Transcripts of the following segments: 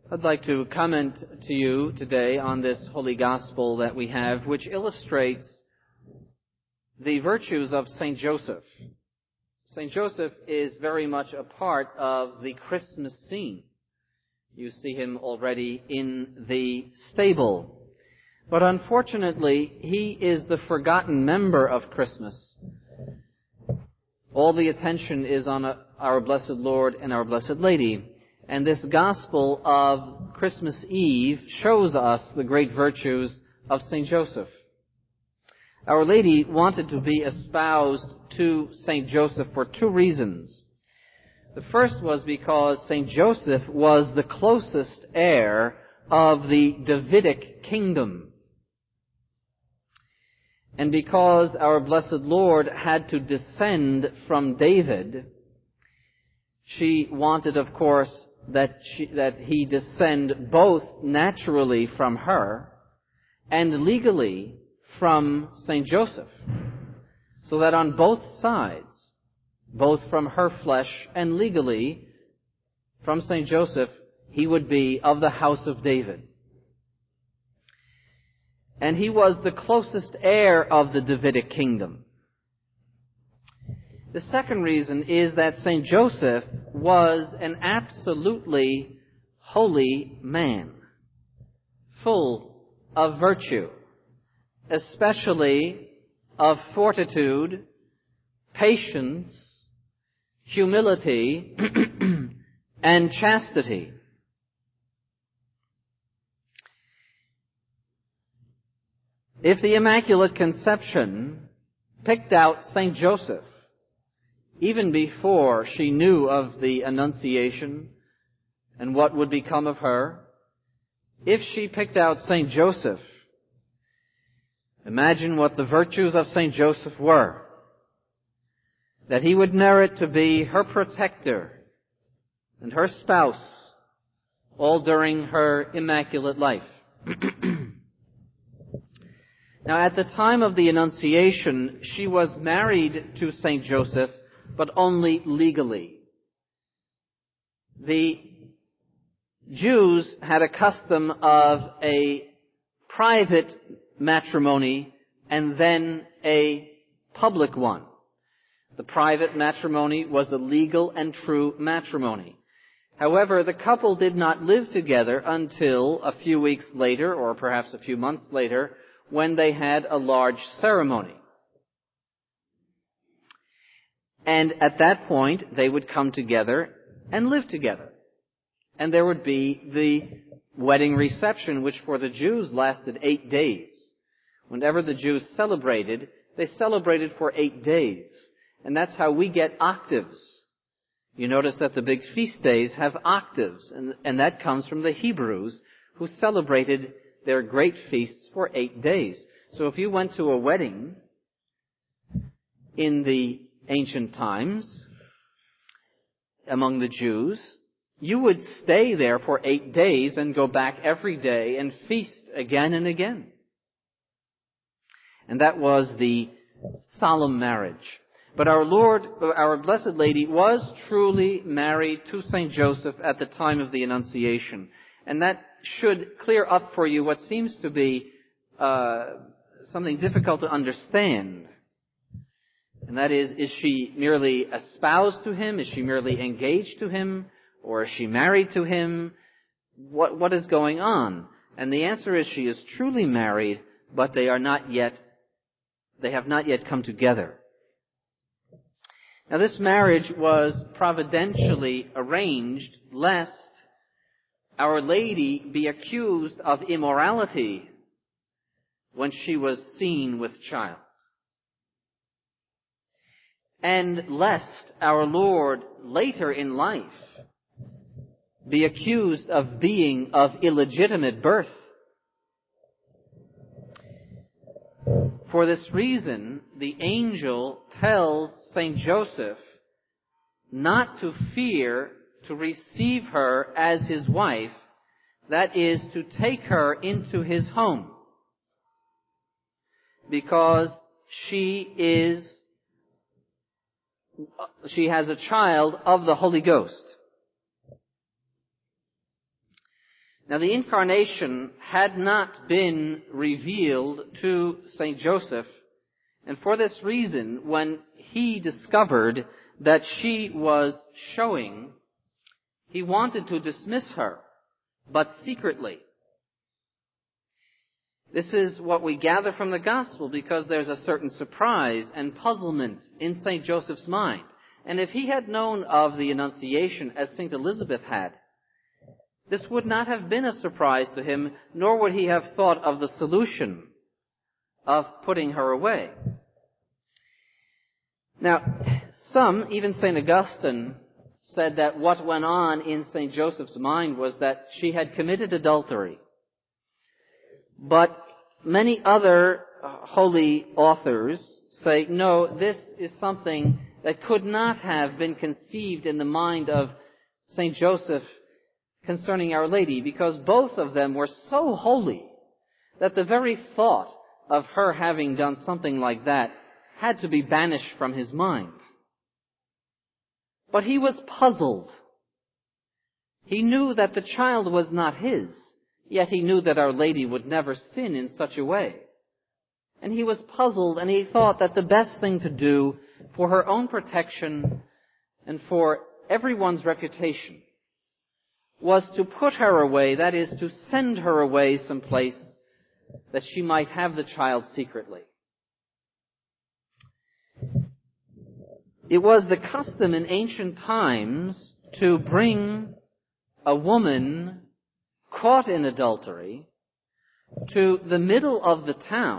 I'd like to comment to you today on this Holy Gospel that we have, which illustrates the virtues of St. Joseph. St. Joseph is very much a part of the Christmas scene. You see him already in the stable. But unfortunately, he is the forgotten member of Christmas. All the attention is on our Blessed Lord and our Blessed Lady. And this Gospel of Christmas Eve shows us the great virtues of St. Joseph. Our Lady wanted to be espoused to St. Joseph for two reasons. The first was because St. Joseph was the closest heir of the Davidic kingdom. And because our Blessed Lord had to descend from David, she wanted, of course, that he descend both naturally from her and legally from St. Joseph, so that on both sides, both from her flesh and legally from St. Joseph, he would be of the house of David. And he was the closest heir of the Davidic kingdom. The second reason is that St. Joseph was an absolutely holy man, full of virtue, especially of fortitude, patience, humility, and chastity. If the Immaculate Conception picked out St. Joseph even before she knew of the Annunciation and what would become of her, if she picked out St. Joseph, imagine what the virtues of St. Joseph were. That he would merit to be her protector and her spouse all during her immaculate life. Now, at the time of the Annunciation, she was married to St. Joseph, but only legally. The Jews had a custom of a private matrimony and then a public one. The private matrimony was a legal and true matrimony. However, the couple did not live together until a few weeks later, or perhaps a few months later, when they had a large ceremony. And at that point, they would come together and live together. And there would be the wedding reception, which for the Jews lasted 8 days. Whenever the Jews celebrated, they celebrated for 8 days. And that's how we get octaves. You notice that the big feast days have octaves, and that comes from the Hebrews, who celebrated their great feasts for 8 days. So if you went to a wedding in the ancient times among the Jews, you would stay there for 8 days and go back every day and feast again and again. And that was the solemn marriage. But our Lord, our Blessed Lady, was truly married to St. Joseph at the time of the Annunciation. And that should clear up for you what seems to be something difficult to understand. And that is she merely espoused to him? Is she merely engaged to him? Or is she married to him? What is going on? And the answer is she is truly married, but they have not yet come together. Now this marriage was providentially arranged lest Our Lady be accused of immorality when she was seen with child. And lest our Lord later in life be accused of being of illegitimate birth. For this reason, the angel tells St. Joseph not to fear to receive her as his wife, that is, to take her into his home, because she has a child of the Holy Ghost. Now, the incarnation had not been revealed to St. Joseph, and for this reason, when he discovered that she was showing, he wanted to dismiss her, but secretly. This is what we gather from the Gospel, because there's a certain surprise and puzzlement in St. Joseph's mind. And if he had known of the Annunciation as St. Elizabeth had, this would not have been a surprise to him, nor would he have thought of the solution of putting her away. Now, some, even St. Augustine, said that what went on in St. Joseph's mind was that she had committed adultery. But many other holy authors say, no, this is something that could not have been conceived in the mind of St. Joseph concerning Our Lady, because both of them were so holy that the very thought of her having done something like that had to be banished from his mind. But he was puzzled. He knew that the child was not his, yet he knew that Our Lady would never sin in such a way. And he was puzzled, and he thought that the best thing to do for her own protection and for everyone's reputation was to put her away, that is, to send her away someplace that she might have the child secretly. It was the custom in ancient times to bring a woman caught in adultery to the middle of the town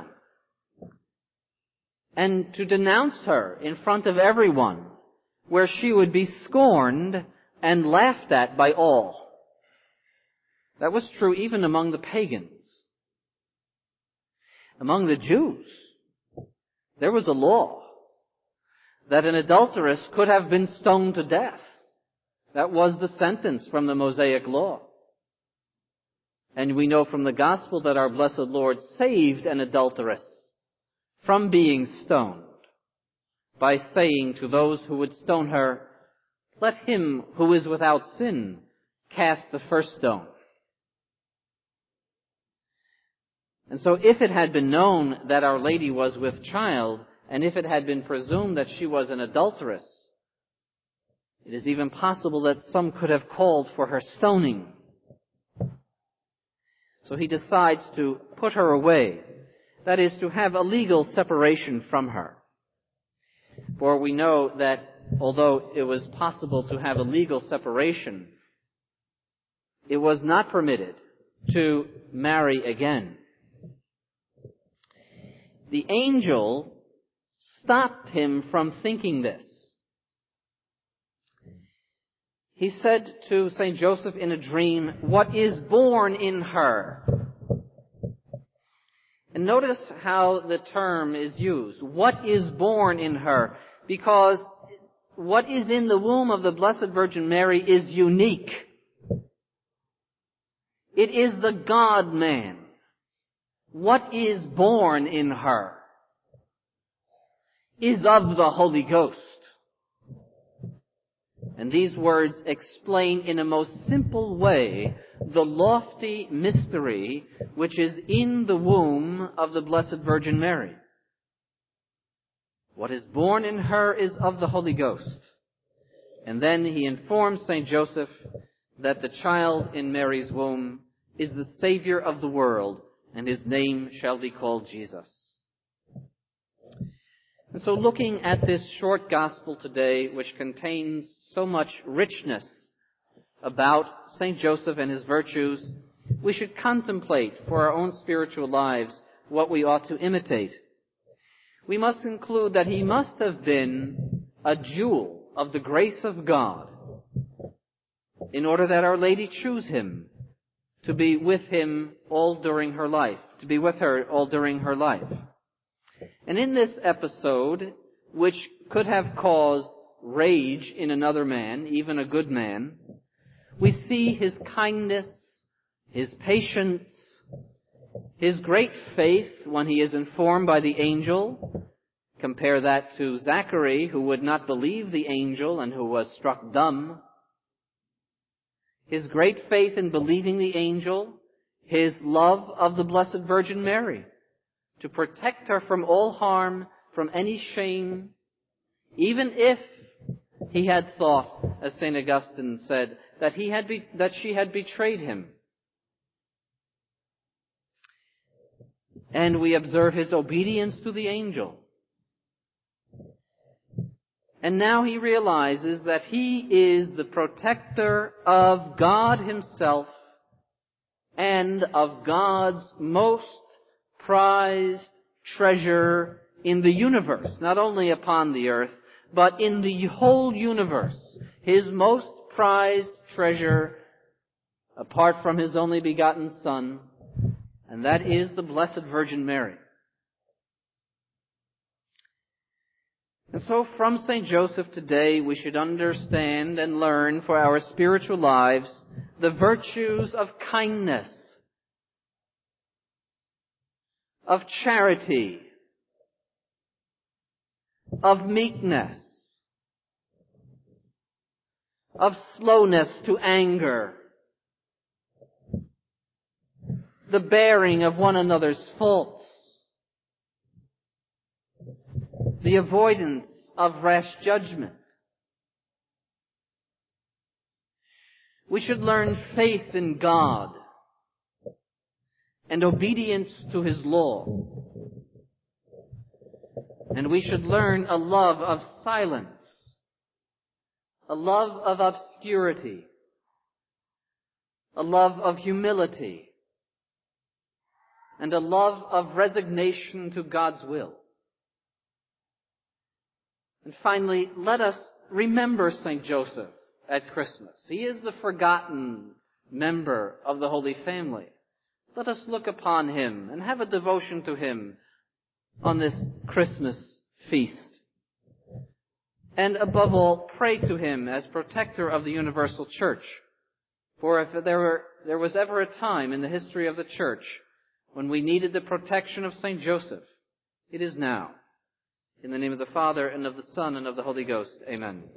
and to denounce her in front of everyone, where she would be scorned and laughed at by all. That was true even among the pagans. Among the Jews, there was a law that an adulteress could have been stoned to death. That was the sentence from the Mosaic law. And we know from the Gospel that our blessed Lord saved an adulteress from being stoned by saying to those who would stone her, "Let him who is without sin cast the first stone." And so if it had been known that Our Lady was with child, and if it had been presumed that she was an adulteress, it is even possible that some could have called for her stoning. So he decides to put her away, that is, to have a legal separation from her. For we know that although it was possible to have a legal separation, it was not permitted to marry again. The angel stopped him from thinking this. He said to St. Joseph in a dream, "What is born in her?" And notice how the term is used. What is born in her? Because what is in the womb of the Blessed Virgin Mary is unique. It is the God-man. What is born in her is of the Holy Ghost. And these words explain in a most simple way the lofty mystery which is in the womb of the Blessed Virgin Mary. What is born in her is of the Holy Ghost. And then he informs St. Joseph that the child in Mary's womb is the Savior of the world, and his name shall be called Jesus. And so looking at this short gospel today, which contains so much richness about St. Joseph and his virtues, we should contemplate for our own spiritual lives what we ought to imitate. We must conclude that he must have been a jewel of the grace of God in order that Our Lady choose him to be with him all during her life, to be with her all during her life. And in this episode, which could have caused rage in another man, even a good man, we see his kindness, his patience, his great faith when he is informed by the angel. Compare that to Zachary, who would not believe the angel and who was struck dumb. his great faith in believing the angel, his love of the Blessed Virgin Mary, to protect her from all harm, from any shame, even if he had thought, as St. Augustine said, that she had betrayed him. And we observe his obedience to the angel. And now he realizes that he is the protector of God himself and of God's most prized treasure in the universe, not only upon the earth, but in the whole universe. His most prized treasure, apart from his only begotten Son, and that is the Blessed Virgin Mary. And so from St. Joseph today we should understand and learn for our spiritual lives the virtues of kindness, of charity, of meekness, of slowness to anger, the bearing of one another's faults, the avoidance of rash judgment. We should learn faith in God and obedience to His law. And we should learn a love of silence, a love of obscurity, a love of humility, and a love of resignation to God's will. And finally, let us remember St. Joseph at Christmas. He is the forgotten member of the Holy Family. Let us look upon him and have a devotion to him on this Christmas feast. And above all, pray to him as protector of the universal church. For if there was ever a time in the history of the church when we needed the protection of St. Joseph, it is now. In the name of the Father, and of the Son, and of the Holy Ghost. Amen.